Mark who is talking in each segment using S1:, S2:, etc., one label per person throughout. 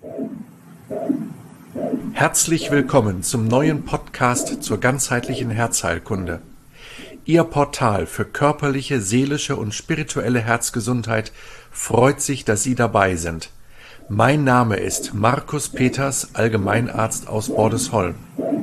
S1: Herzlich willkommen zum neuen Podcast zur ganzheitlichen Herzheilkunde. Ihr Portal für körperliche, seelische und spirituelle Herzgesundheit freut sich, dass Sie dabei sind. Mein Name ist Markus Peters, Allgemeinarzt aus Bordesholm.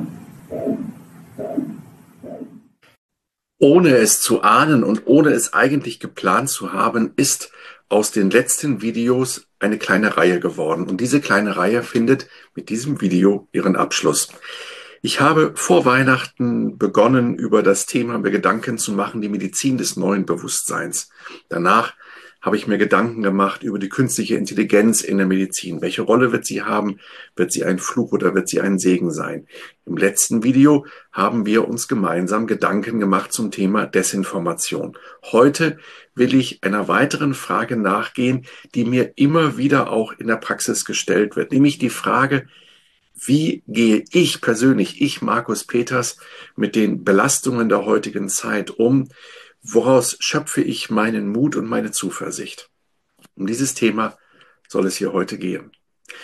S1: Ohne es zu ahnen und ohne es eigentlich geplant zu haben, ist aus den letzten Videos eine kleine Reihe geworden. Und diese kleine Reihe findet mit diesem Video ihren Abschluss. Ich habe vor Weihnachten begonnen, über das Thema mir Gedanken zu machen, die Medizin des neuen Bewusstseins. Danach habe ich mir Gedanken gemacht über die künstliche Intelligenz in der Medizin. Welche Rolle wird sie haben? Wird sie ein Fluch oder wird sie ein Segen sein? Im letzten Video haben wir uns gemeinsam Gedanken gemacht zum Thema Desinformation. Heute will ich einer weiteren Frage nachgehen, die mir immer wieder auch in der Praxis gestellt wird, nämlich die Frage, wie gehe ich persönlich, ich Markus Peters, mit den Belastungen der heutigen Zeit um? Woraus schöpfe ich meinen Mut und meine Zuversicht? Um dieses Thema soll es hier heute gehen.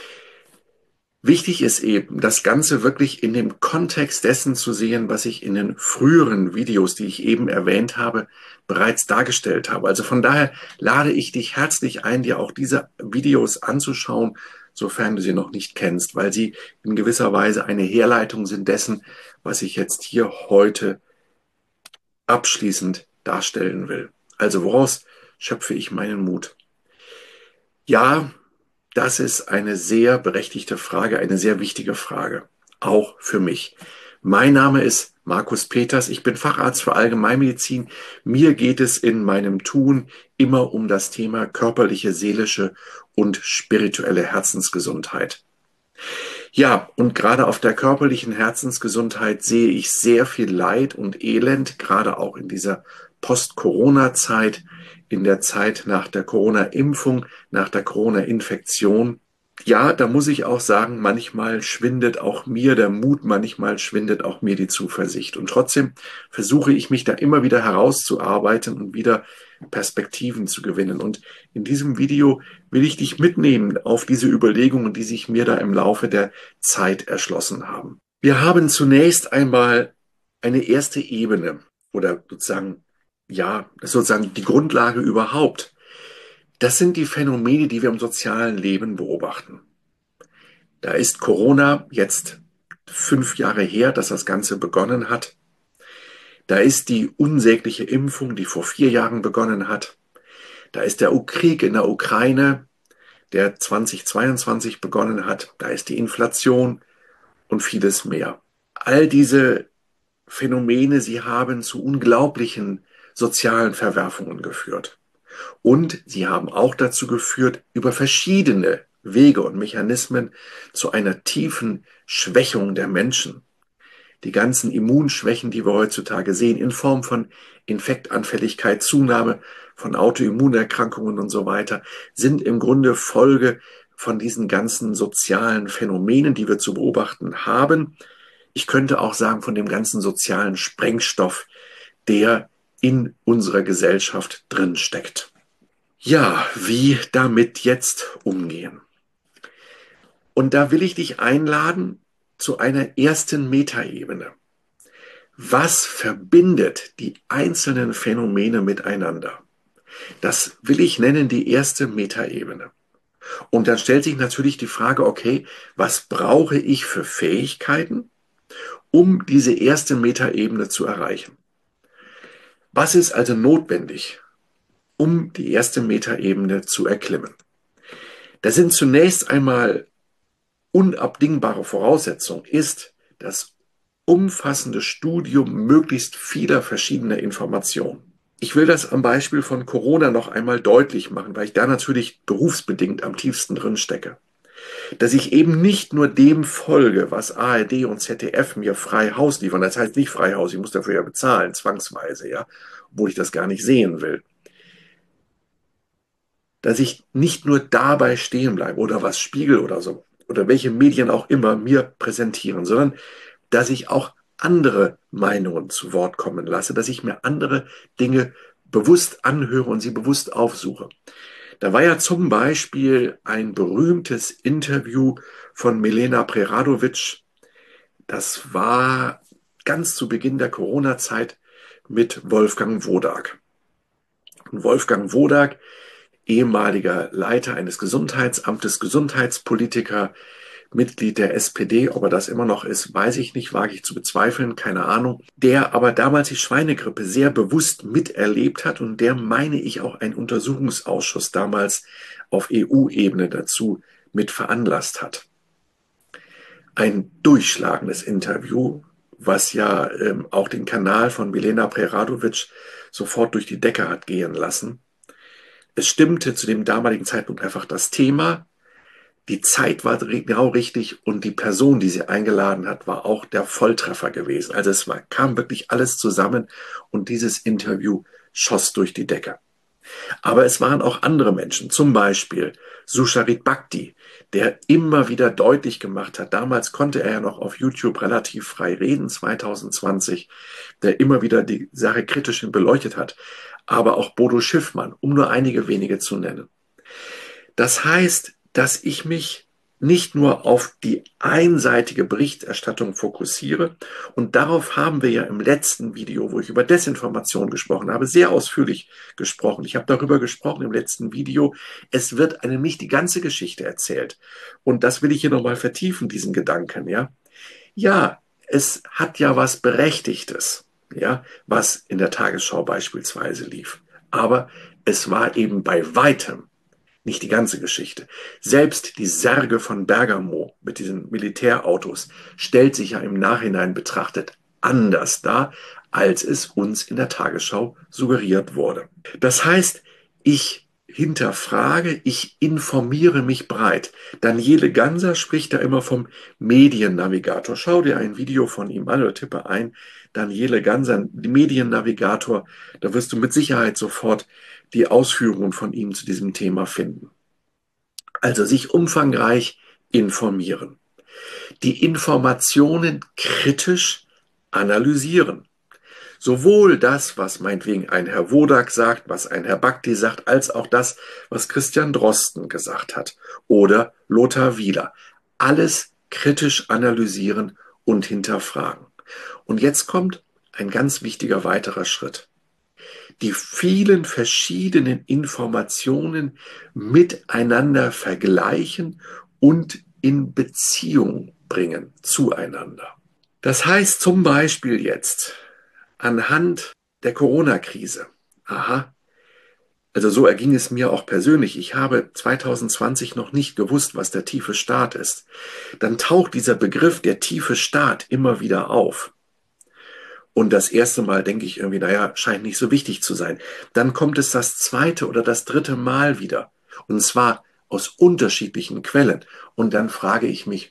S1: Wichtig ist eben, das Ganze wirklich in dem Kontext dessen zu sehen, was ich in den früheren Videos, die ich eben erwähnt habe, bereits dargestellt habe. Also von daher lade ich dich herzlich ein, dir auch diese Videos anzuschauen, sofern du sie noch nicht kennst, weil sie in gewisser Weise eine Herleitung sind dessen, was ich jetzt hier heute abschließend darstellen will. Also woraus schöpfe ich meinen Mut? Ja, das ist eine sehr berechtigte Frage, eine sehr wichtige Frage, auch für mich. Mein Name ist Markus Peters, ich bin Facharzt für Allgemeinmedizin. Mir geht es in meinem Tun immer um das Thema körperliche, seelische und spirituelle Herzensgesundheit. Ja, und gerade auf der körperlichen Herzensgesundheit sehe ich sehr viel Leid und Elend, gerade auch in dieser Post-Corona-Zeit, in der Zeit nach der Corona-Impfung, nach der Corona-Infektion. Ja, da muss ich auch sagen, manchmal schwindet auch mir der Mut, manchmal schwindet auch mir die Zuversicht. Und trotzdem versuche ich mich da immer wieder herauszuarbeiten und wieder Perspektiven zu gewinnen. Und in diesem Video will ich dich mitnehmen auf diese Überlegungen, die sich mir da im Laufe der Zeit erschlossen haben. Wir haben zunächst einmal eine erste Ebene oder sozusagen, ja, das ist sozusagen die Grundlage überhaupt. Das sind die Phänomene, die wir im sozialen Leben beobachten. Da ist Corona jetzt 5 Jahre her, dass das Ganze begonnen hat. Da ist die unsägliche Impfung, die vor 4 Jahren begonnen hat. Da ist der Krieg in der Ukraine, der 2022 begonnen hat. Da ist die Inflation und vieles mehr. All diese Phänomene, sie haben zu unglaublichen sozialen Verwerfungen geführt. Und sie haben auch dazu geführt, über verschiedene Wege und Mechanismen zu einer tiefen Schwächung der Menschen. Die ganzen Immunschwächen, die wir heutzutage sehen, in Form von Infektanfälligkeit, Zunahme von Autoimmunerkrankungen und so weiter, sind im Grunde Folge von diesen ganzen sozialen Phänomenen, die wir zu beobachten haben. Ich könnte auch sagen, von dem ganzen sozialen Sprengstoff, der in unserer Gesellschaft drin steckt. Ja, wie damit jetzt umgehen? Und da will ich dich einladen zu einer ersten Metaebene. Was verbindet die einzelnen Phänomene miteinander? Das will ich nennen die erste Metaebene. Und dann stellt sich natürlich die Frage, okay, was brauche ich für Fähigkeiten, um diese erste Metaebene zu erreichen? Was ist also notwendig, um die erste Metaebene zu erklimmen? Das sind zunächst einmal unabdingbare Voraussetzung ist das umfassende Studium möglichst vieler verschiedener Informationen. Ich will das am Beispiel von Corona noch einmal deutlich machen, weil ich da natürlich berufsbedingt am tiefsten drin stecke. Dass ich eben nicht nur dem folge, was ARD und ZDF mir frei Haus liefern. Das heißt nicht frei Haus, ich muss dafür ja bezahlen, zwangsweise, ja, obwohl ich das gar nicht sehen will. Dass ich nicht nur dabei stehen bleibe oder was Spiegel oder so oder welche Medien auch immer mir präsentieren, sondern dass ich auch andere Meinungen zu Wort kommen lasse, dass ich mir andere Dinge bewusst anhöre und sie bewusst aufsuche. Da war ja zum Beispiel ein berühmtes Interview von Milena Preradovic. Das war ganz zu Beginn der Corona-Zeit mit Wolfgang Wodak. Und Wolfgang Wodak, ehemaliger Leiter eines Gesundheitsamtes, Gesundheitspolitiker, Mitglied der SPD, ob er das immer noch ist, weiß ich nicht, wage ich zu bezweifeln, keine Ahnung, der aber damals die Schweinegrippe sehr bewusst miterlebt hat und der, meine ich, auch einen Untersuchungsausschuss damals auf EU-Ebene dazu mit veranlasst hat. Ein durchschlagendes Interview, was ja auch den Kanal von Milena Preradovic sofort durch die Decke hat gehen lassen. Es stimmte zu dem damaligen Zeitpunkt einfach das Thema. Die Zeit war genau richtig und die Person, die sie eingeladen hat, war auch der Volltreffer gewesen. Also kam wirklich alles zusammen und dieses Interview schoss durch die Decke. Aber es waren auch andere Menschen, zum Beispiel Susharit Bhakti, der immer wieder deutlich gemacht hat, damals konnte er ja noch auf YouTube relativ frei reden, 2020, der immer wieder die Sache kritisch beleuchtet hat, aber auch Bodo Schiffmann, um nur einige wenige zu nennen. Das heißt, dass ich mich nicht nur auf die einseitige Berichterstattung fokussiere. Und darauf haben wir ja im letzten Video, wo ich über Desinformation gesprochen habe, sehr ausführlich gesprochen. Ich habe darüber gesprochen im letzten Video. Es wird einem nicht die ganze Geschichte erzählt. Und das will ich hier nochmal vertiefen, diesen Gedanken, ja. Ja, es hat ja was Berechtigtes, ja, was in der Tagesschau beispielsweise lief. Aber es war eben bei weitem nicht die ganze Geschichte. Selbst die Särge von Bergamo mit diesen Militärautos stellt sich ja im Nachhinein betrachtet anders dar, als es uns in der Tagesschau suggeriert wurde. Das heißt, ich hinterfrage, ich informiere mich breit. Daniele Ganser spricht da immer vom Mediennavigator. Schau dir ein Video von ihm an oder tippe ein, Daniele Ganser, Mediennavigator, da wirst du mit Sicherheit sofort die Ausführungen von ihm zu diesem Thema finden. Also sich umfangreich informieren. Die Informationen kritisch analysieren. Sowohl das, was meinetwegen ein Herr Wodak sagt, was ein Herr Bhakti sagt, als auch das, was Christian Drosten gesagt hat oder Lothar Wieler. Alles kritisch analysieren und hinterfragen. Und jetzt kommt ein ganz wichtiger weiterer Schritt. Die vielen verschiedenen Informationen miteinander vergleichen und in Beziehung bringen zueinander. Das heißt zum Beispiel jetzt anhand der Corona-Krise. Aha, also so erging es mir auch persönlich. Ich habe 2020 noch nicht gewusst, was der tiefe Staat ist. Dann taucht dieser Begriff der tiefe Staat immer wieder auf. Und das erste Mal denke ich irgendwie, naja, scheint nicht so wichtig zu sein. Dann kommt es das zweite oder das dritte Mal wieder. Und zwar aus unterschiedlichen Quellen. Und dann frage ich mich,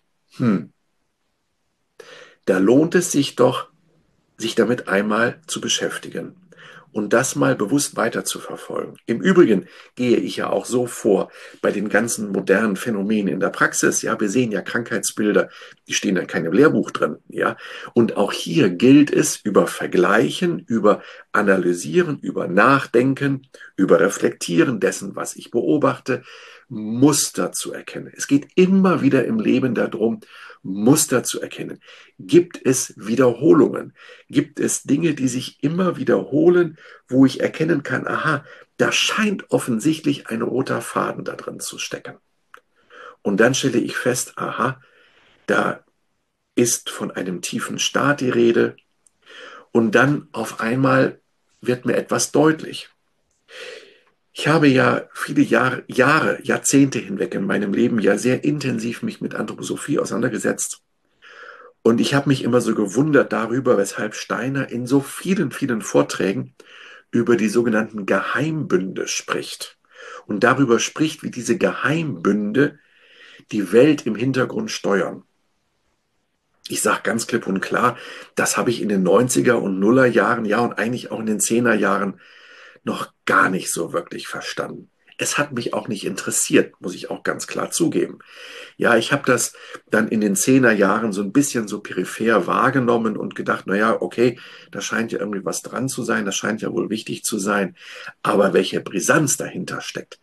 S1: da lohnt es sich doch, sich damit einmal zu beschäftigen und das mal bewusst weiter zu verfolgen. Im Übrigen gehe ich ja auch so vor bei den ganzen modernen Phänomenen in der Praxis. Ja, wir sehen ja Krankheitsbilder, die stehen in keinem Lehrbuch drin. Ja, und auch hier gilt es über Vergleichen, über Analysieren, über Nachdenken, über Reflektieren dessen, was ich beobachte, Muster zu erkennen. Es geht immer wieder im Leben darum, Muster zu erkennen. Gibt es Wiederholungen? Gibt es Dinge, die sich immer wiederholen, wo ich erkennen kann, aha, da scheint offensichtlich ein roter Faden da drin zu stecken. Und dann stelle ich fest, aha, da ist von einem tiefen Staat die Rede. Und dann auf einmal wird mir etwas deutlich. Ich habe ja viele Jahre, Jahrzehnte hinweg in meinem Leben ja sehr intensiv mich mit Anthroposophie auseinandergesetzt. Und ich habe mich immer so gewundert darüber, weshalb Steiner in so vielen, vielen Vorträgen über die sogenannten Geheimbünde spricht. Und darüber spricht, wie diese Geheimbünde die Welt im Hintergrund steuern. Ich sage ganz klipp und klar, das habe ich in den 90er und Nuller Jahren, ja und eigentlich auch in den 10er Jahren noch gar nicht so wirklich verstanden. Es hat mich auch nicht interessiert, muss ich auch ganz klar zugeben. Ja, ich habe das dann in den 10er Jahren so ein bisschen so peripher wahrgenommen und gedacht, naja, okay, da scheint ja irgendwie was dran zu sein, das scheint ja wohl wichtig zu sein. Aber welche Brisanz dahinter steckt,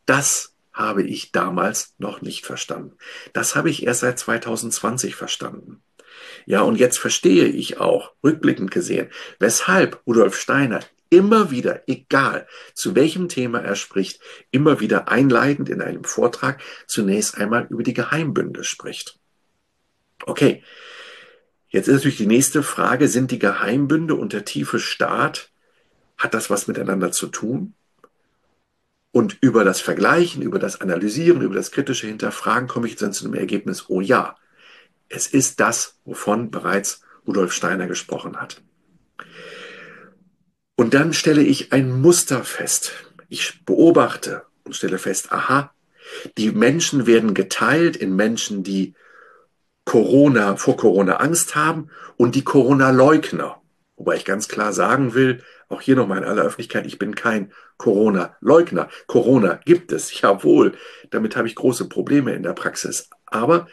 S1: Das habe ich damals noch nicht verstanden. Das habe ich erst seit 2020 verstanden. Ja, und jetzt verstehe ich auch, rückblickend gesehen, weshalb Rudolf Steiner immer wieder, egal zu welchem Thema er spricht, immer wieder einleitend in einem Vortrag zunächst einmal über die Geheimbünde spricht. Okay, jetzt ist natürlich die nächste Frage, sind die Geheimbünde und der tiefe Staat, hat das was miteinander zu tun? Und über das Vergleichen, über das Analysieren, über das kritische Hinterfragen komme ich dann zu dem Ergebnis, oh ja, es ist das, wovon bereits Rudolf Steiner gesprochen hat. Und dann stelle ich ein Muster fest. Ich beobachte und stelle fest, aha, die Menschen werden geteilt in Menschen, die vor Corona Angst haben und die Corona-Leugner. Wobei ich ganz klar sagen will, auch hier nochmal in aller Öffentlichkeit, ich bin kein Corona-Leugner. Corona gibt es, jawohl. Damit habe ich große Probleme in der Praxis. Aber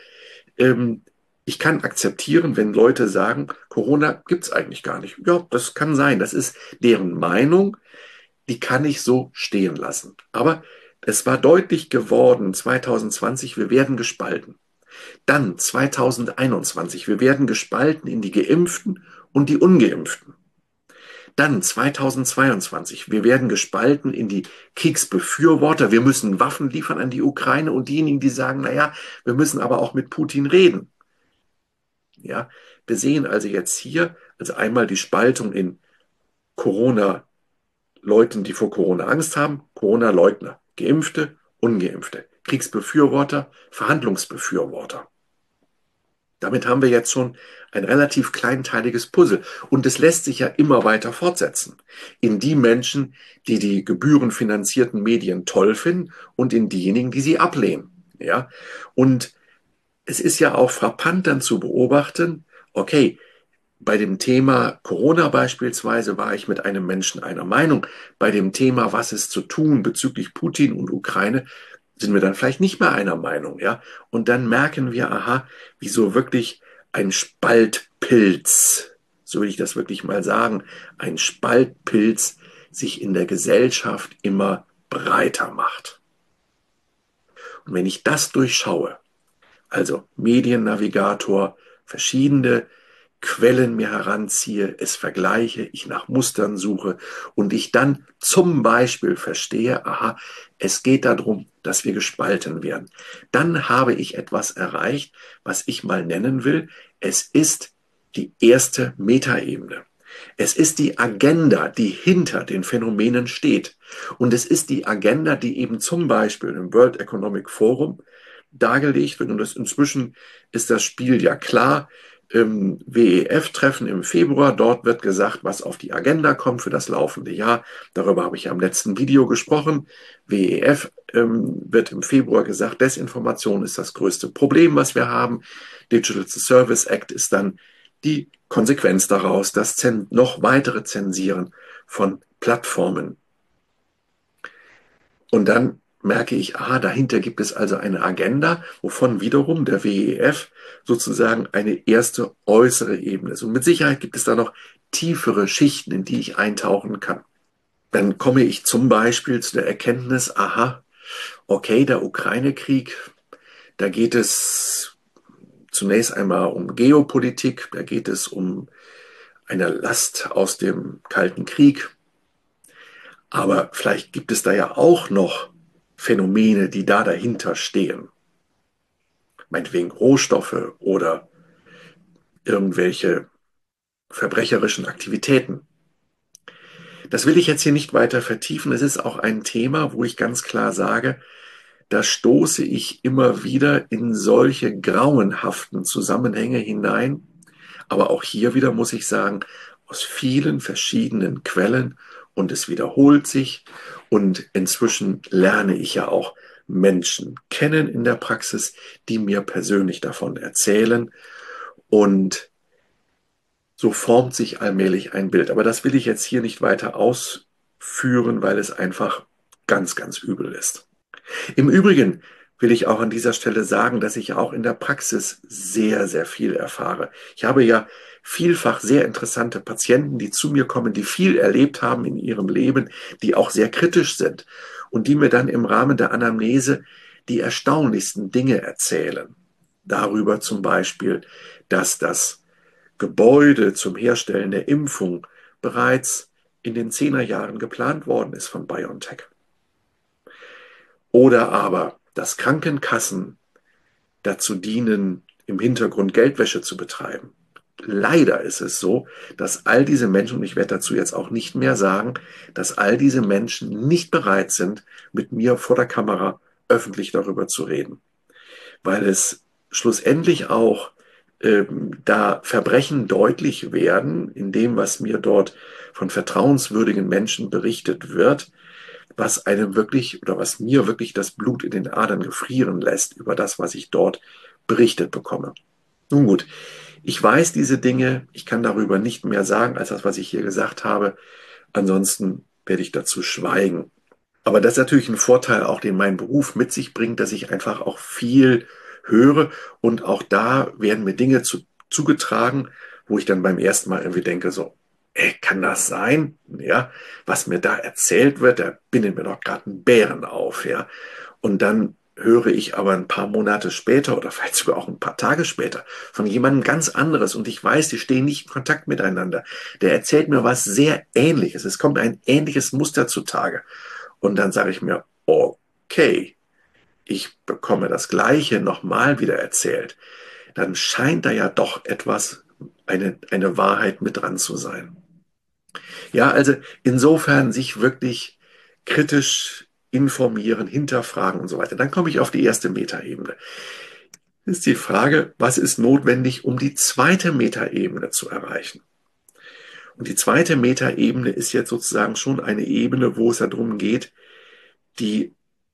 S1: ich kann akzeptieren, wenn Leute sagen, Corona gibt es eigentlich gar nicht. Ja, das kann sein. Das ist deren Meinung. Die kann ich so stehen lassen. Aber es war deutlich geworden, 2020, wir werden gespalten. Dann 2021, wir werden gespalten in die Geimpften und die Ungeimpften. Dann 2022, wir werden gespalten in die Kriegsbefürworter, wir müssen Waffen liefern an die Ukraine und diejenigen, die sagen, naja, wir müssen aber auch mit Putin reden. Ja, wir sehen also jetzt hier, also einmal die Spaltung in Corona-Leuten, die vor Corona Angst haben, Corona-Leugner, Geimpfte, Ungeimpfte, Kriegsbefürworter, Verhandlungsbefürworter. Damit haben wir jetzt schon ein relativ kleinteiliges Puzzle. Und es lässt sich ja immer weiter fortsetzen. In die Menschen, die die gebührenfinanzierten Medien toll finden und in diejenigen, die sie ablehnen. Ja? Und es ist ja auch frappant dann zu beobachten, okay, bei dem Thema Corona beispielsweise war ich mit einem Menschen einer Meinung. Bei dem Thema, was ist zu tun bezüglich Putin und Ukraine, sind wir dann vielleicht nicht mehr einer Meinung, ja? Und dann merken wir, aha, wieso wirklich ein Spaltpilz, so will ich das wirklich mal sagen, ein Spaltpilz sich in der Gesellschaft immer breiter macht. Und wenn ich das durchschaue, also Mediennavigator, verschiedene Quellen mir heranziehe, es vergleiche, ich nach Mustern suche und ich dann zum Beispiel verstehe, aha, es geht darum, dass wir gespalten werden. Dann habe ich etwas erreicht, was ich mal nennen will. Es ist die erste Metaebene. Es ist die Agenda, die hinter den Phänomenen steht. Und es ist die Agenda, die eben zum Beispiel im World Economic Forum dargelegt wird. Und inzwischen ist das Spiel ja klar. WEF-Treffen im Februar. Dort wird gesagt, was auf die Agenda kommt für das laufende Jahr. Darüber habe ich ja im letzten Video gesprochen. WEF wird im Februar gesagt, Desinformation ist das größte Problem, was wir haben. Digital Service Act ist dann die Konsequenz daraus, das noch weitere Zensieren von Plattformen. Und dann merke ich, aha, dahinter gibt es also eine Agenda, wovon wiederum der WEF sozusagen eine erste äußere Ebene ist. Und mit Sicherheit gibt es da noch tiefere Schichten, in die ich eintauchen kann. Dann komme ich zum Beispiel zu der Erkenntnis, aha, okay, der Ukraine-Krieg, da geht es zunächst einmal um Geopolitik, da geht es um eine Last aus dem Kalten Krieg. Aber vielleicht gibt es da ja auch noch Phänomene, die da dahinter stehen. Meinetwegen Rohstoffe oder irgendwelche verbrecherischen Aktivitäten. Das will ich jetzt hier nicht weiter vertiefen. Es ist auch ein Thema, wo ich ganz klar sage, da stoße ich immer wieder in solche grauenhaften Zusammenhänge hinein. Aber auch hier wieder muss ich sagen, aus vielen verschiedenen Quellen und es wiederholt sich. Und inzwischen lerne ich ja auch Menschen kennen in der Praxis, die mir persönlich davon erzählen. Und so formt sich allmählich ein Bild. Aber das will ich jetzt hier nicht weiter ausführen, weil es einfach ganz, ganz übel ist. Im Übrigen will ich auch an dieser Stelle sagen, dass ich auch in der Praxis sehr, sehr viel erfahre. Ich habe ja vielfach sehr interessante Patienten, die zu mir kommen, die viel erlebt haben in ihrem Leben, die auch sehr kritisch sind. und die mir dann im Rahmen der Anamnese die erstaunlichsten Dinge erzählen. Darüber zum Beispiel, dass das Gebäude zum Herstellen der Impfung bereits in den 10er Jahren geplant worden ist von BioNTech. Oder aber, dass Krankenkassen dazu dienen, im Hintergrund Geldwäsche zu betreiben. Leider ist es so, dass all diese Menschen, und ich werde dazu jetzt auch nicht mehr sagen, dass all diese Menschen nicht bereit sind, mit mir vor der Kamera öffentlich darüber zu reden. Weil es schlussendlich auch da Verbrechen deutlich werden, in dem, was mir dort von vertrauenswürdigen Menschen berichtet wird, was einem wirklich oder was mir wirklich das Blut in den Adern gefrieren lässt über das, was ich dort berichtet bekomme. Nun gut, ich weiß diese Dinge, ich kann darüber nicht mehr sagen als das, was ich hier gesagt habe. Ansonsten werde ich dazu schweigen. Aber das ist natürlich ein Vorteil, auch den mein Beruf mit sich bringt, dass ich einfach auch viel höre und auch da werden mir Dinge zugetragen, wo ich dann beim ersten Mal irgendwie denke, so, kann das sein? Ja, was mir da erzählt wird, da bindet mir doch gerade ein Bären auf, ja. Und dann höre ich aber ein paar Monate später oder vielleicht sogar auch ein paar Tage später von jemandem ganz anderes und ich weiß, die stehen nicht in Kontakt miteinander. Der erzählt mir was sehr Ähnliches. Es kommt ein ähnliches Muster zutage. Und dann sage ich mir, okay, ich bekomme das Gleiche nochmal wieder erzählt. Dann scheint da ja doch etwas, eine Wahrheit mit dran zu sein. Ja, also insofern sich wirklich kritisch informieren, hinterfragen und so weiter. Dann komme ich auf die erste Metaebene. Ist die Frage, was ist notwendig, um die zweite Metaebene zu erreichen? Und die zweite Metaebene ist jetzt sozusagen schon eine Ebene, wo es darum geht, die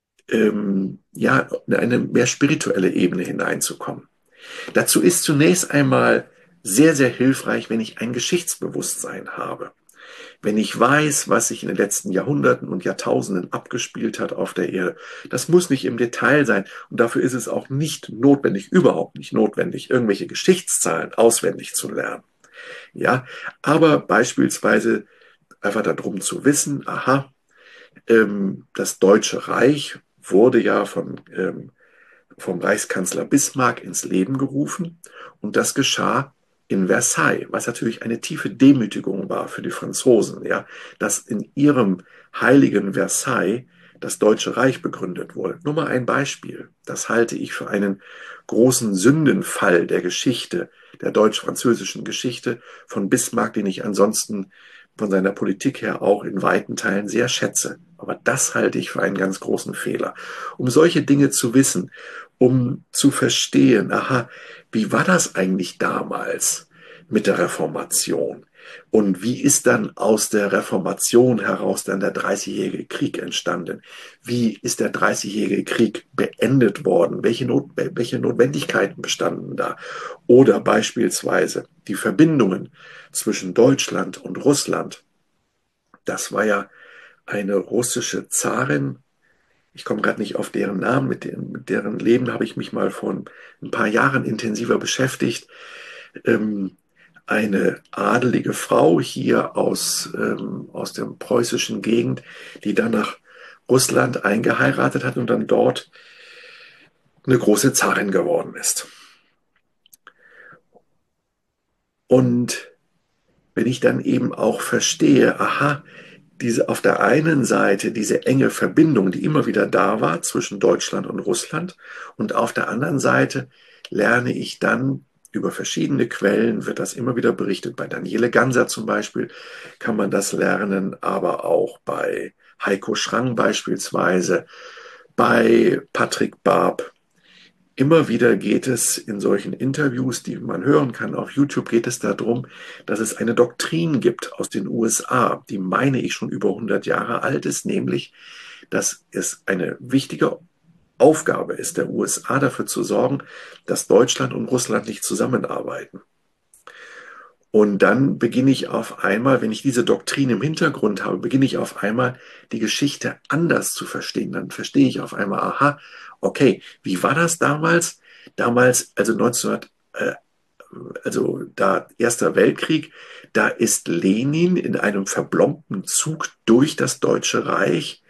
S1: ja, in eine mehr spirituelle Ebene hineinzukommen. Dazu ist zunächst einmal sehr, sehr hilfreich, wenn ich ein Geschichtsbewusstsein habe. Wenn ich weiß, was sich in den letzten Jahrhunderten und Jahrtausenden abgespielt hat auf der Erde. Das muss nicht im Detail sein und dafür ist es auch nicht notwendig, überhaupt nicht notwendig, irgendwelche Geschichtszahlen auswendig zu lernen. Ja, aber beispielsweise einfach darum zu wissen, aha, das Deutsche Reich wurde ja vom Reichskanzler Bismarck ins Leben gerufen und das geschah in Versailles, was natürlich eine tiefe Demütigung war für die Franzosen, ja, dass in ihrem heiligen Versailles das Deutsche Reich begründet wurde. Nur mal ein Beispiel. Das halte ich für einen großen Sündenfall der Geschichte, der deutsch-französischen Geschichte von Bismarck, den ich ansonsten von seiner Politik her auch in weiten Teilen sehr schätze. Aber das halte ich für einen ganz großen Fehler. Um solche Dinge zu wissen, um zu verstehen, aha, wie war das eigentlich damals mit der Reformation? Und wie ist dann aus der Reformation heraus dann der Dreißigjährige Krieg entstanden? Wie ist der Dreißigjährige Krieg beendet worden? Welche Notwendigkeiten bestanden da? Oder beispielsweise die Verbindungen zwischen Deutschland und Russland. Das war ja eine russische Zarin. Ich komme gerade nicht auf deren Namen, mit deren Leben habe ich mich mal vor ein paar Jahren intensiver beschäftigt. Eine adelige Frau hier aus der preußischen Gegend, die dann nach Russland eingeheiratet hat und dann dort eine große Zarin geworden ist. Und wenn ich dann eben auch verstehe, aha, diese auf der einen Seite diese enge Verbindung, die immer wieder da war zwischen Deutschland und Russland, und auf der anderen Seite lerne ich dann über verschiedene Quellen, wird das immer wieder berichtet, bei Daniele Ganser zum Beispiel kann man das lernen, aber auch bei Heiko Schrang beispielsweise, bei Patrick Barb. Immer wieder geht es in solchen Interviews, die man hören kann auf YouTube, geht es darum, dass es eine Doktrin gibt aus den USA, die meine ich schon über 100 Jahre alt ist, nämlich, dass es eine wichtige Aufgabe ist der USA dafür zu sorgen, dass Deutschland und Russland nicht zusammenarbeiten. Und dann beginne ich auf einmal, wenn ich diese Doktrin im Hintergrund habe, beginne ich auf einmal die Geschichte anders zu verstehen. Dann verstehe ich auf einmal, aha, okay, wie war das damals? Damals, also 1900, also da Erster Weltkrieg, da ist Lenin in einem verblomten Zug durch das Deutsche Reich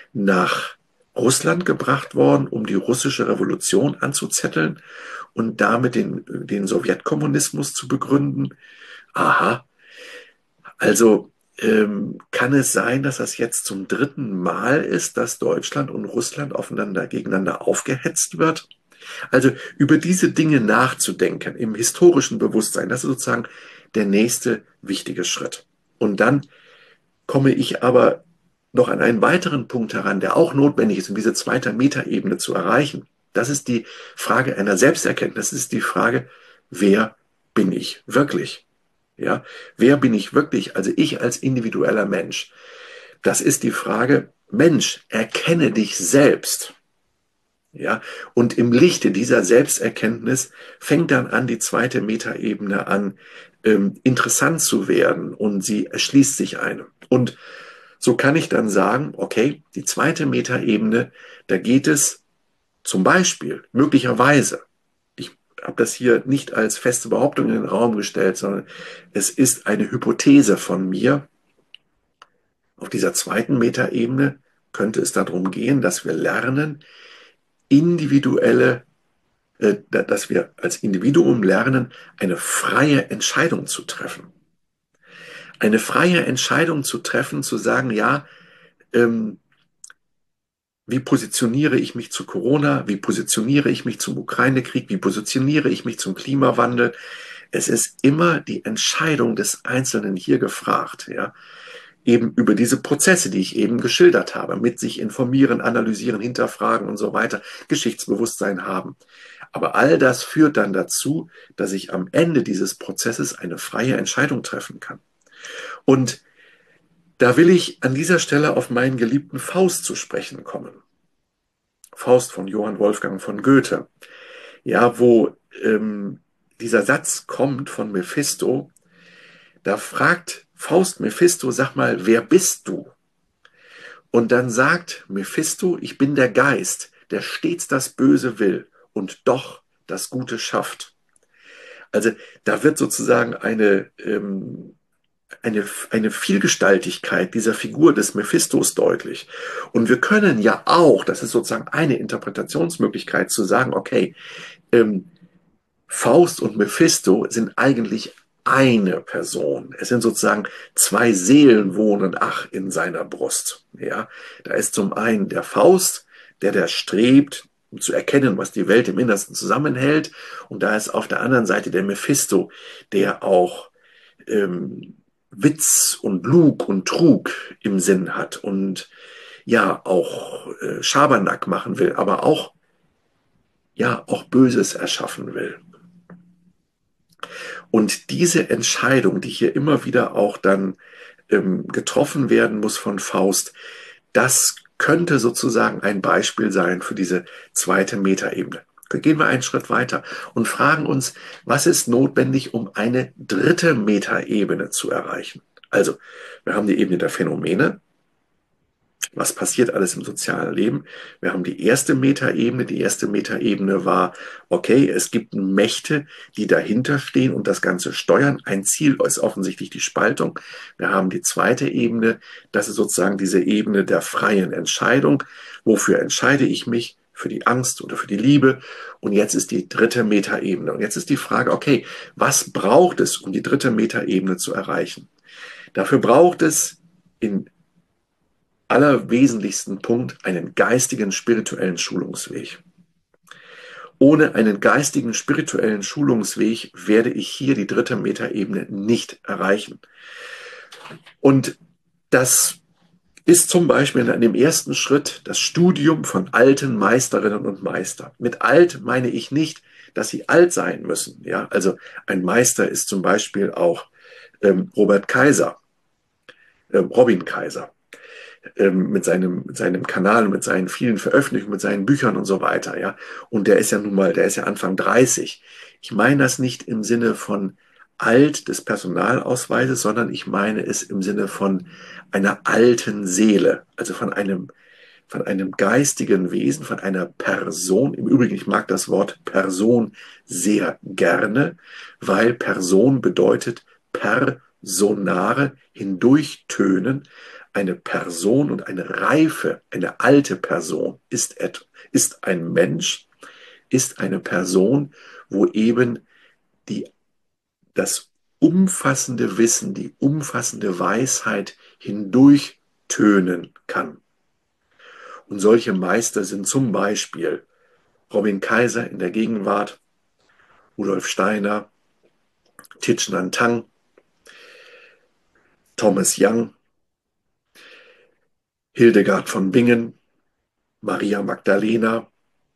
S1: nach Russland gebracht worden, um die russische Revolution anzuzetteln und damit den Sowjetkommunismus zu begründen. Aha, also kann es sein, dass das jetzt zum dritten Mal ist, dass Deutschland und Russland aufeinander gegeneinander aufgehetzt wird? Also über diese Dinge nachzudenken im historischen Bewusstsein, das ist sozusagen der nächste wichtige Schritt. Und dann komme ich aber noch an einen weiteren Punkt heran, der auch notwendig ist, um diese zweite Metaebene zu erreichen. Das ist die Frage einer Selbsterkenntnis. Das ist die Frage, wer bin ich wirklich? Ja, wer bin ich wirklich? Also ich als individueller Mensch. Das ist die Frage, Mensch, erkenne dich selbst. Ja, und im Lichte dieser Selbsterkenntnis fängt dann an, die zweite Metaebene an, interessant zu werden und sie erschließt sich einem. Und so kann ich dann sagen, okay, die zweite Metaebene, da geht es zum Beispiel, möglicherweise, ich habe das hier nicht als feste Behauptung in den Raum gestellt, sondern es ist eine Hypothese von mir. Auf dieser zweiten Metaebene könnte es darum gehen, dass wir lernen, dass wir als Individuum lernen, eine freie Entscheidung zu treffen. Eine freie Entscheidung zu treffen, zu sagen, ja, wie positioniere ich mich zu Corona? Wie positioniere ich mich zum Ukraine-Krieg? Wie positioniere ich mich zum Klimawandel? Es ist immer die Entscheidung des Einzelnen hier gefragt, ja. Eben über diese Prozesse, die ich eben geschildert habe, mit sich informieren, analysieren, hinterfragen und so weiter, Geschichtsbewusstsein haben. Aber all das führt dann dazu, dass ich am Ende dieses Prozesses eine freie Entscheidung treffen kann. Und da will ich an dieser Stelle auf meinen geliebten Faust zu sprechen kommen. Faust von Johann Wolfgang von Goethe. Ja, wo dieser Satz kommt von Mephisto, da fragt Faust Mephisto, sag mal, wer bist du? Und dann sagt Mephisto, ich bin der Geist, der stets das Böse will und doch das Gute schafft. Also da wird sozusagen eine Vielgestaltigkeit dieser Figur des Mephistos deutlich. Und wir können ja auch, das ist sozusagen eine Interpretationsmöglichkeit, zu sagen, okay, Faust und Mephisto sind eigentlich eine Person. Es sind sozusagen zwei Seelen wohnen, ach, in seiner Brust. Ja, da ist zum einen der Faust, der strebt, um zu erkennen, was die Welt im Innersten zusammenhält. Und da ist auf der anderen Seite der Mephisto, der auch Witz und Lug und Trug im Sinn hat und ja auch Schabernack machen will, aber auch ja auch Böses erschaffen will. Und diese Entscheidung, die hier immer wieder auch dann getroffen werden muss von Faust, das könnte sozusagen ein Beispiel sein für diese zweite Metaebene. Gehen wir einen Schritt weiter und fragen uns, was ist notwendig, um eine dritte Metaebene zu erreichen? Also, wir haben die Ebene der Phänomene. Was passiert alles im sozialen Leben? Wir haben die erste Metaebene. Die erste Metaebene war, okay, es gibt Mächte, die dahinter stehen und das Ganze steuern. Ein Ziel ist offensichtlich die Spaltung. Wir haben die zweite Ebene. Das ist sozusagen diese Ebene der freien Entscheidung. Wofür entscheide ich mich? Für die Angst oder für die Liebe. Und jetzt ist die dritte Metaebene. Und jetzt ist die Frage, okay, was braucht es, um die dritte Metaebene zu erreichen? Dafür braucht es in allerwesentlichsten Punkt einen geistigen, spirituellen Schulungsweg. Ohne einen geistigen, spirituellen Schulungsweg werde ich hier die dritte Metaebene nicht erreichen. Und das ist zum Beispiel in dem ersten Schritt das Studium von alten Meisterinnen und Meistern. Mit alt meine ich nicht, dass sie alt sein müssen. Ja, also ein Meister ist zum Beispiel auch Robert Kaiser, Robin Kaiser. Mit seinem Kanal, mit seinen vielen Veröffentlichungen, mit seinen Büchern und so weiter, ja. Und der ist ja nun mal, der ist ja Anfang 30. Ich meine das nicht im Sinne von alt des Personalausweises, sondern ich meine es im Sinne von einer alten Seele, also von einem geistigen Wesen, von einer Person. Im Übrigen, ich mag das Wort Person sehr gerne, weil Person bedeutet personare, hindurchtönen, eine Person und eine reife, eine alte Person ist ein Mensch, ist eine Person, wo eben das umfassende Wissen, die umfassende Weisheit hindurchtönen kann. Und solche Meister sind zum Beispiel Robin Kaiser in der Gegenwart, Rudolf Steiner, Thich Nhat Hanh, Thomas Young, Hildegard von Bingen, Maria Magdalena.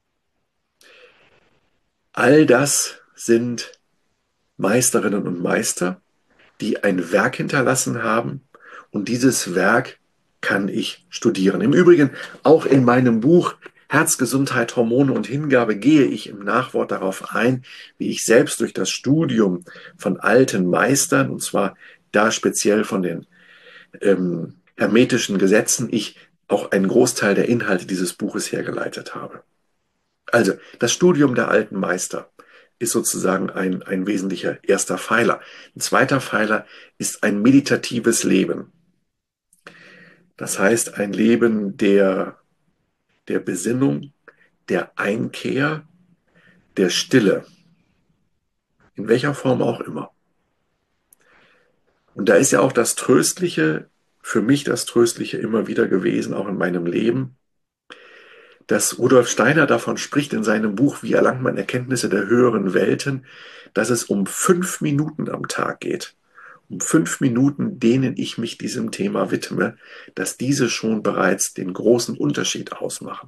S1: All das sind Meisterinnen und Meister, die ein Werk hinterlassen haben, und dieses Werk kann ich studieren. Im Übrigen auch in meinem Buch Herz, Gesundheit, Hormone und Hingabe gehe ich im Nachwort darauf ein, wie ich selbst durch das Studium von alten Meistern, und zwar da speziell von den hermetischen Gesetzen, ich auch einen Großteil der Inhalte dieses Buches hergeleitet habe. Also das Studium der alten Meister ist sozusagen ein wesentlicher erster Pfeiler. Ein zweiter Pfeiler ist ein meditatives Leben. Das heißt, ein Leben der Besinnung, der Einkehr, der Stille, in welcher Form auch immer. Und da ist ja auch das Tröstliche, für mich das Tröstliche immer wieder gewesen, auch in meinem Leben, dass Rudolf Steiner davon spricht in seinem Buch Wie erlangt man Erkenntnisse der höheren Welten, dass es um 5 Minuten am Tag geht. Um 5 Minuten, denen ich mich diesem Thema widme, dass diese schon bereits den großen Unterschied ausmachen.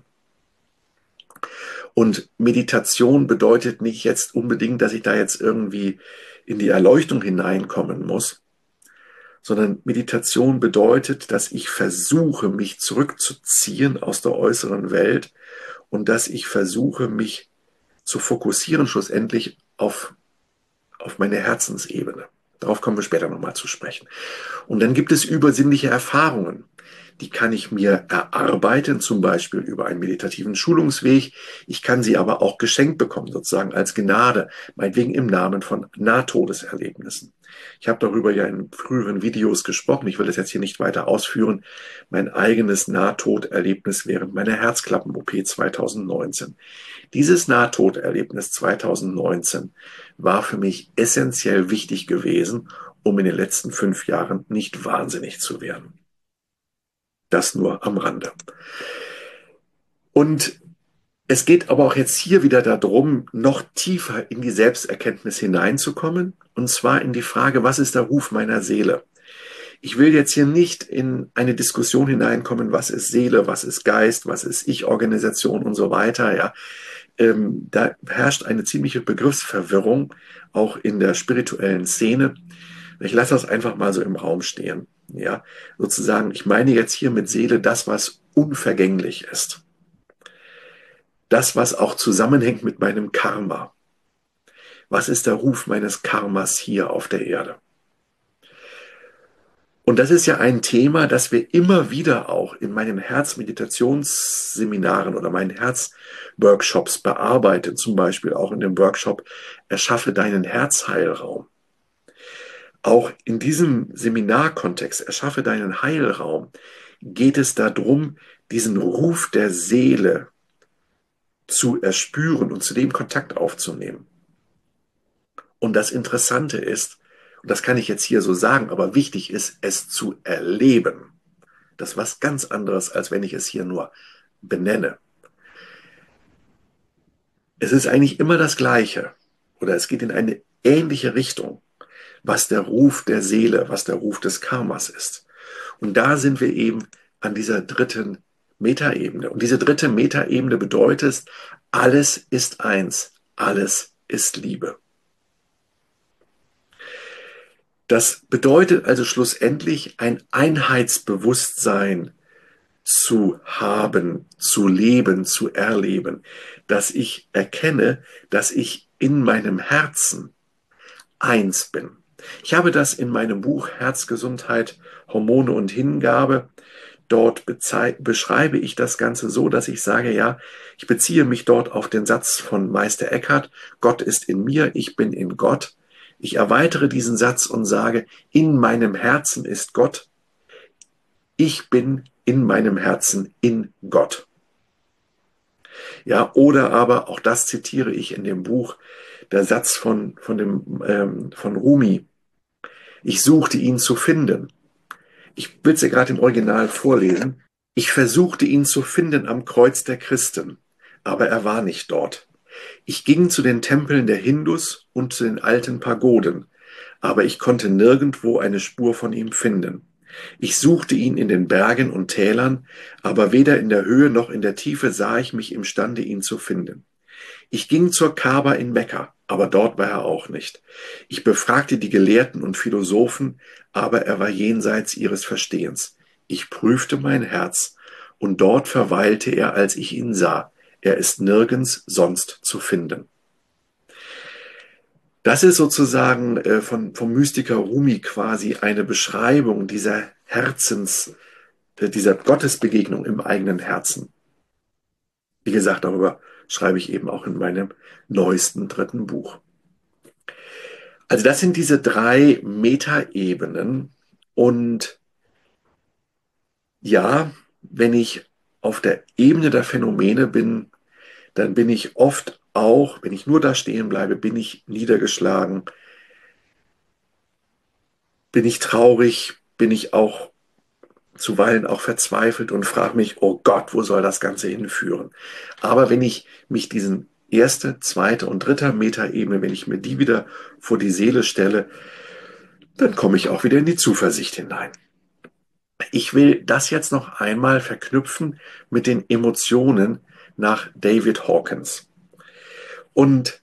S1: Und Meditation bedeutet nicht jetzt unbedingt, dass ich da jetzt irgendwie in die Erleuchtung hineinkommen muss, sondern Meditation bedeutet, dass ich versuche, mich zurückzuziehen aus der äußeren Welt und dass ich versuche, mich zu fokussieren schlussendlich auf meine Herzensebene. Darauf kommen wir später nochmal zu sprechen. Und dann gibt es übersinnliche Erfahrungen. Die kann ich mir erarbeiten, zum Beispiel über einen meditativen Schulungsweg. Ich kann sie aber auch geschenkt bekommen, sozusagen als Gnade, meinetwegen im Namen von Nahtodeserlebnissen. Ich habe darüber ja in früheren Videos gesprochen. Ich will das jetzt hier nicht weiter ausführen. Mein eigenes Nahtoderlebnis während meiner Herzklappen-OP 2019. Dieses Nahtoderlebnis 2019 war für mich essentiell wichtig gewesen, um in den letzten 5 Jahren nicht wahnsinnig zu werden. Das nur am Rande. Und es geht aber auch jetzt hier wieder darum, noch tiefer in die Selbsterkenntnis hineinzukommen, und zwar in die Frage, was ist der Ruf meiner Seele? Ich will jetzt hier nicht in eine Diskussion hineinkommen, was ist Seele, was ist Geist, was ist Ich-Organisation und so weiter. Ja, da herrscht eine ziemliche Begriffsverwirrung, auch in der spirituellen Szene. Ich lasse das einfach mal so im Raum stehen. Ja, sozusagen, ich meine jetzt hier mit Seele das, was unvergänglich ist. Das, was auch zusammenhängt mit meinem Karma. Was ist der Ruf meines Karmas hier auf der Erde? Und das ist ja ein Thema, das wir immer wieder auch in meinen Herzmeditationsseminaren oder meinen Herzworkshops bearbeiten. Zum Beispiel auch in dem Workshop Erschaffe deinen Herzheilraum. Auch in diesem Seminarkontext, Erschaffe deinen Heilraum, geht es darum, diesen Ruf der Seele zu erspüren und zu dem Kontakt aufzunehmen. Und das Interessante ist, und das kann ich jetzt hier so sagen, aber wichtig ist, es zu erleben. Das ist was ganz anderes, als wenn ich es hier nur benenne. Es ist eigentlich immer das Gleiche, oder es geht in eine ähnliche Richtung, was der Ruf der Seele, was der Ruf des Karmas ist. Und da sind wir eben an dieser dritten Metaebene. Und diese dritte Metaebene bedeutet, alles ist eins, alles ist Liebe. Das bedeutet also schlussendlich ein Einheitsbewusstsein zu haben, zu leben, zu erleben, dass ich erkenne, dass ich in meinem Herzen eins bin. Ich habe das in meinem Buch Herzgesundheit, Hormone und Hingabe. Dort beschreibe ich das Ganze so, dass ich sage, ja, ich beziehe mich dort auf den Satz von Meister Eckhart, Gott ist in mir, ich bin in Gott. Ich erweitere diesen Satz und sage, in meinem Herzen ist Gott. Ich bin in meinem Herzen in Gott. Ja, oder aber, auch das zitiere ich in dem Buch, der Satz von Rumi: Ich suchte ihn zu finden. Ich will es dir gerade im Original vorlesen. Ich versuchte ihn zu finden am Kreuz der Christen, aber er war nicht dort. Ich ging zu den Tempeln der Hindus und zu den alten Pagoden, aber ich konnte nirgendwo eine Spur von ihm finden. Ich suchte ihn in den Bergen und Tälern, aber weder in der Höhe noch in der Tiefe sah ich mich imstande, ihn zu finden. Ich ging zur Kaaba in Mekka, aber dort war er auch nicht. Ich befragte die Gelehrten und Philosophen, aber er war jenseits ihres Verstehens. Ich prüfte mein Herz, und dort verweilte er, als ich ihn sah. Er ist nirgends sonst zu finden. Das ist sozusagen vom Mystiker Rumi quasi eine Beschreibung dieser dieser Gottesbegegnung im eigenen Herzen. Wie gesagt, darüber schreibe ich eben auch in meinem neuesten 3. Buch. Also das sind diese 3 Metaebenen. Und ja, wenn ich auf der Ebene der Phänomene bin, dann bin ich oft auch, wenn ich nur da stehen bleibe, bin ich niedergeschlagen, bin ich traurig, bin ich auch zuweilen auch verzweifelt und frage mich, oh Gott, wo soll das Ganze hinführen? Aber wenn ich mich diesen erste, zweite und dritter Metaebene, wenn ich mir die wieder vor die Seele stelle, dann komme ich auch wieder in die Zuversicht hinein. Ich will das jetzt noch einmal verknüpfen mit den Emotionen nach David Hawkins. Und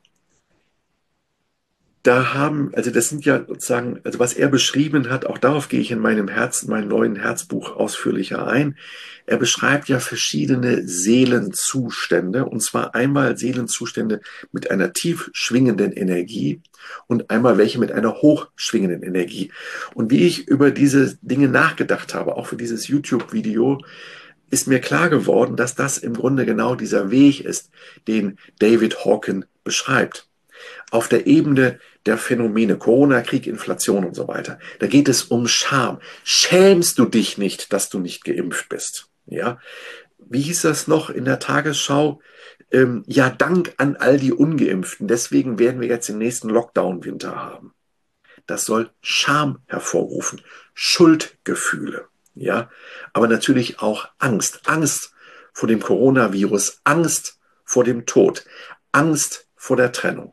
S1: also das sind ja sozusagen, also was er beschrieben hat, auch darauf gehe ich in meinem neuen Herzbuch ausführlicher ein. Er beschreibt ja verschiedene Seelenzustände, und zwar einmal Seelenzustände mit einer tief schwingenden Energie und einmal welche mit einer hochschwingenden Energie. Und wie ich über diese Dinge nachgedacht habe, auch für dieses YouTube-Video, ist mir klar geworden, dass das im Grunde genau dieser Weg ist, den David Hawkins beschreibt. Auf der Ebene der Phänomene, Corona, Krieg, Inflation und so weiter, da geht es um Scham. Schämst du dich nicht, dass du nicht geimpft bist? Ja, wie hieß das noch in der Tagesschau? Ja, Dank an all die Ungeimpften. Deswegen werden wir jetzt den nächsten Lockdown-Winter haben. Das soll Scham hervorrufen, Schuldgefühle, ja, aber natürlich auch Angst. Angst vor dem Coronavirus, Angst vor dem Tod, Angst vor der Trennung.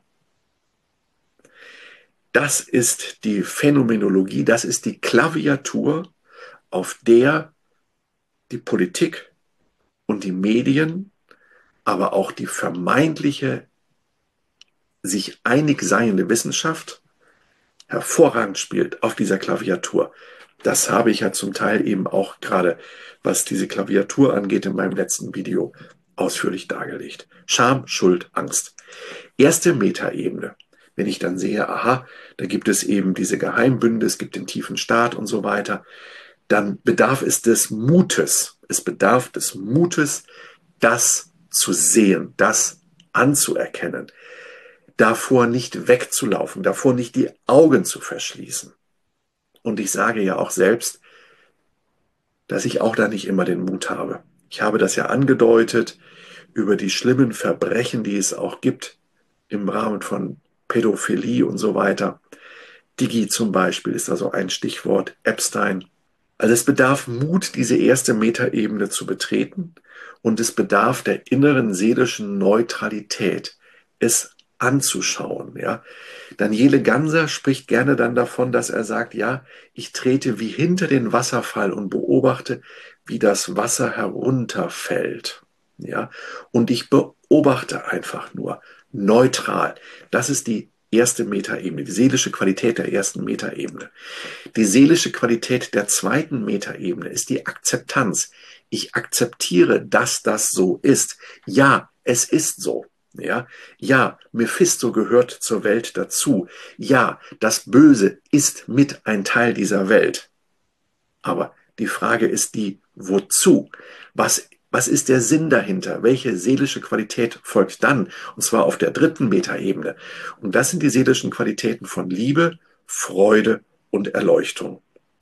S1: Das ist die Phänomenologie, das ist die Klaviatur, auf der die Politik und die Medien, aber auch die vermeintliche, sich einig seiende Wissenschaft hervorragend spielt auf dieser Klaviatur. Das habe ich ja zum Teil eben auch gerade, was diese Klaviatur angeht, in meinem letzten Video ausführlich dargelegt. Scham, Schuld, Angst. Erste Metaebene. Wenn ich dann sehe, aha, da gibt es eben diese Geheimbünde, es gibt den tiefen Staat und so weiter, dann bedarf es des Mutes. Es bedarf des Mutes, das zu sehen, das anzuerkennen, davor nicht wegzulaufen, davor nicht die Augen zu verschließen. Und ich sage ja auch selbst, dass ich auch da nicht immer den Mut habe. Ich habe das ja angedeutet über die schlimmen Verbrechen, die es auch gibt im Rahmen von Pädophilie und so weiter. Digi zum Beispiel ist da so ein Stichwort, Epstein. Also es bedarf Mut, diese erste Metaebene zu betreten, und es bedarf der inneren seelischen Neutralität, es anzuschauen. Ja. Daniele Ganser spricht gerne dann davon, dass er sagt, ja, ich trete wie hinter den Wasserfall und beobachte, wie das Wasser herunterfällt. Ja. Und ich beobachte einfach nur neutral. Das ist die erste Metaebene, die seelische Qualität der ersten Metaebene. Die seelische Qualität der zweiten Metaebene ist die Akzeptanz. Ich akzeptiere, dass das so ist. Ja, es ist so. Ja, ja, Mephisto gehört zur Welt dazu. Ja, das Böse ist mit ein Teil dieser Welt. Aber die Frage ist die, wozu? Was ist der Sinn dahinter? Welche seelische Qualität folgt dann? Und zwar auf der dritten Metaebene. Und das sind die seelischen Qualitäten von Liebe, Freude und Erleuchtung.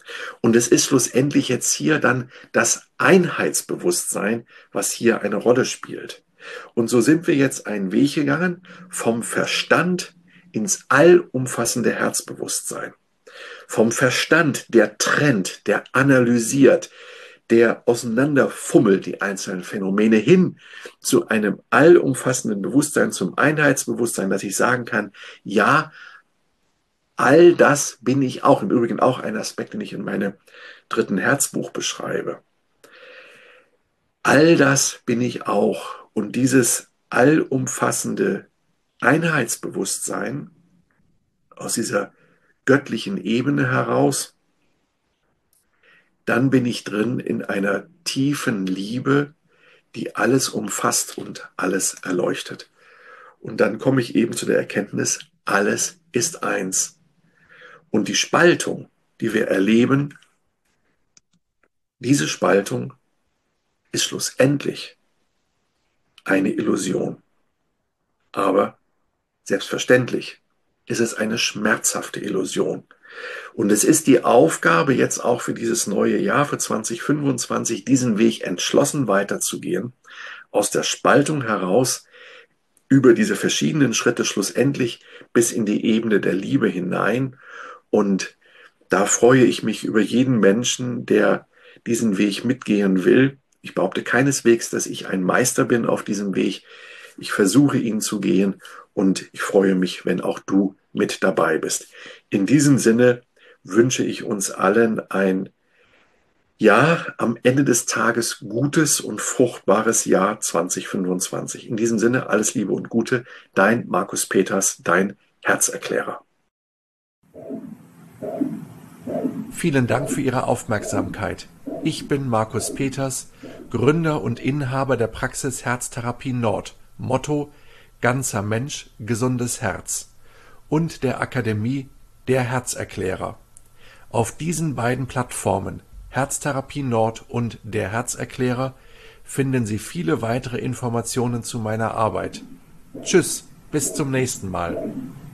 S1: Und es ist schlussendlich jetzt hier dann das Einheitsbewusstsein, was hier eine Rolle spielt. Und so sind wir jetzt einen Weg gegangen vom Verstand ins allumfassende Herzbewusstsein. Vom Verstand, der trennt, der analysiert, der auseinanderfummelt die einzelnen Phänomene hin zu einem allumfassenden Bewusstsein, zum Einheitsbewusstsein, dass ich sagen kann, ja, all das bin ich auch. Im Übrigen auch ein Aspekt, den ich in meinem 3. Herzbuch beschreibe. All das bin ich auch. Und dieses allumfassende Einheitsbewusstsein aus dieser göttlichen Ebene heraus, dann bin ich drin in einer tiefen Liebe, die alles umfasst und alles erleuchtet. Und dann komme ich eben zu der Erkenntnis, alles ist eins. Und die Spaltung, die wir erleben, diese Spaltung ist schlussendlich eine Illusion. Aber selbstverständlich ist es eine schmerzhafte Illusion. Und es ist die Aufgabe jetzt auch für dieses neue Jahr, für 2025, diesen Weg entschlossen weiterzugehen, aus der Spaltung heraus über diese verschiedenen Schritte schlussendlich bis in die Ebene der Liebe hinein. Und da freue ich mich über jeden Menschen, der diesen Weg mitgehen will. Ich behaupte keineswegs, dass ich ein Meister bin auf diesem Weg. Ich versuche ihn zu gehen und ich freue mich, wenn auch du mit dabei bist. In diesem Sinne wünsche ich uns allen ein Jahr am Ende des Tages gutes und fruchtbares Jahr 2025. In diesem Sinne alles Liebe und Gute, dein Markus Peters, dein Herzerklärer.
S2: Vielen Dank für Ihre Aufmerksamkeit. Ich bin Markus Peters, Gründer und Inhaber der Praxis Herztherapie Nord, Motto ganzer Mensch, gesundes Herz, und der Akademie Der Herzerklärer. Auf diesen beiden Plattformen, Herztherapie Nord und Der Herzerklärer, finden Sie viele weitere Informationen zu meiner Arbeit. Tschüss, bis zum nächsten Mal.